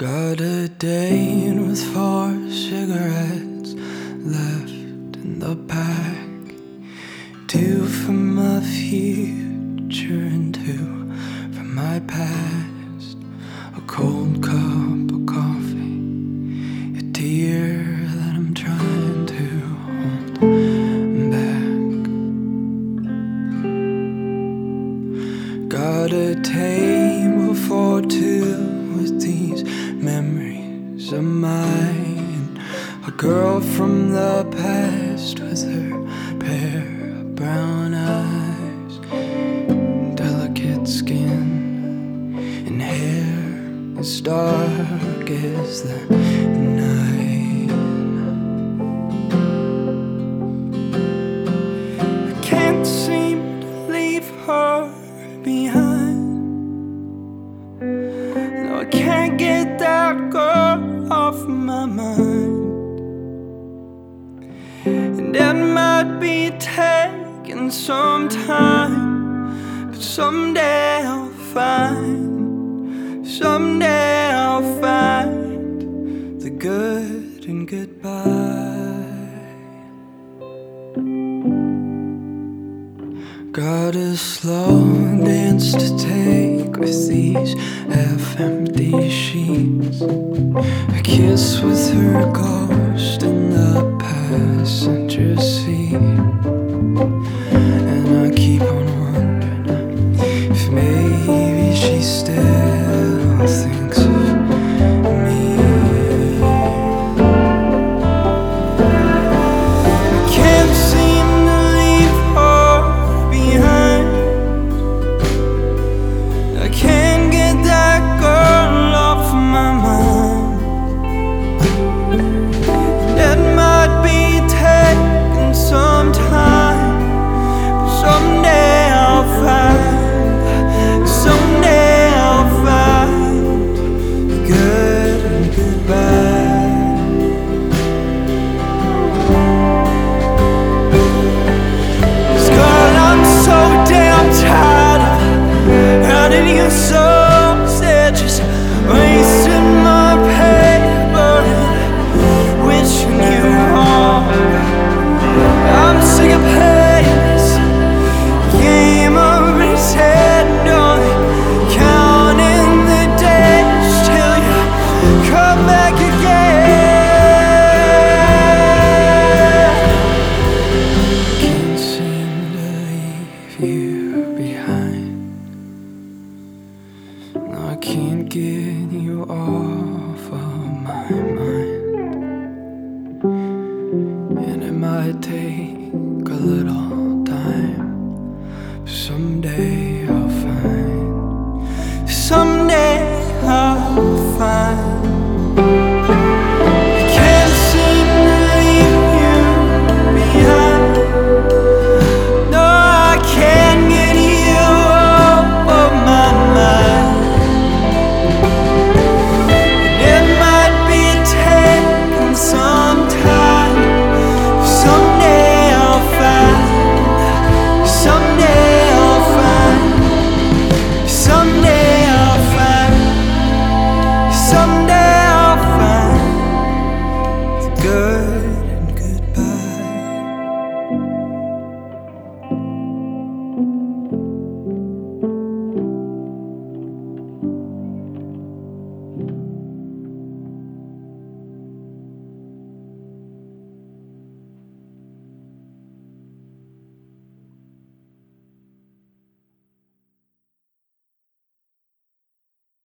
Got a date with 4 cigarettes left in the pack. 2 from my future and 2 from my past. A cold cup of coffee, a tear that I'm trying to hold back. Got a table for 2 with these memories of mine. A girl from the past with her pair of brown eyes, delicate skin and hair as dark as the night. I can't seem to leave her behind. No, I can't get that girl off my mind. And that might be taking some time, but someday I'll find, someday I'll find the good in goodbye. Got a slow dance to take with these half-empty sheets. A kiss with her ghost in the passenger seat. And I keep on wondering if maybe she still thinks of me. I can't seem to leave her behind. I can't get that girl off my mind. That might be taking some time, but someday I'll find, someday I'll find the good in goodbye. 'Cause girl, I'm so damn tired of hurting you so sad, just wasting my paper and wishing you wrong. I'm sick of playing this game of pretend, counting the days till you come back again. Can't seem to leave you behind. No, I can't get you off of my mind. And it might take a little